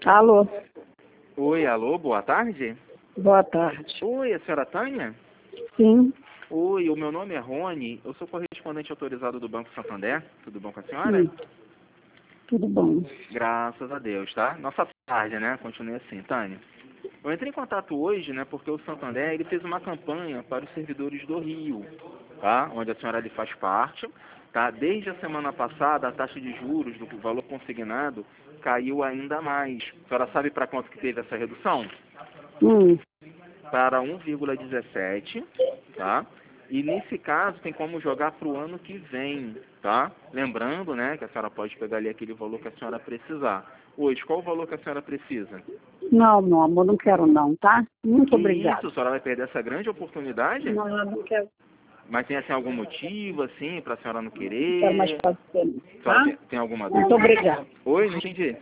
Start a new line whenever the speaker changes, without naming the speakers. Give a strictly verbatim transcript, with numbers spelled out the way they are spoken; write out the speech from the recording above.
Alô,
Oi, alô, boa tarde.
boa tarde.
Oi, a senhora Tânia?
Sim,
Oi, o meu nome é Rony, eu sou correspondente autorizado do Banco Santander. Tudo bom com a senhora?
sim, tudo bom.
Graças a Deus, tá? Nossa tarde, né? Continue assim, Tânia. Eu entrei em contato hoje, né, porque o Santander ele fez uma campanha para os servidores do Rio, tá? Onde a senhora ali faz parte, tá? Desde a semana passada, a taxa de juros do valor consignado caiu ainda mais. A senhora sabe para quanto que teve essa redução?
Hum,
Para um vírgula dezessete, tá? E nesse caso tem como jogar para o ano que vem, tá? Lembrando, né, que a senhora pode pegar ali aquele valor que a senhora precisar. Hoje, qual o valor que a senhora precisa?
não, meu amor, não quero não, tá? Muito
Que isso,
obrigada.
a senhora vai perder essa grande oportunidade?
Não, eu não quero,
Mas tem assim algum motivo, assim, para a senhora não
não quero mais
querer?
fazer, não,
A senhora
tá?
tem, tem alguma
Muito
dúvida?
obrigada.
Oi, não entendi.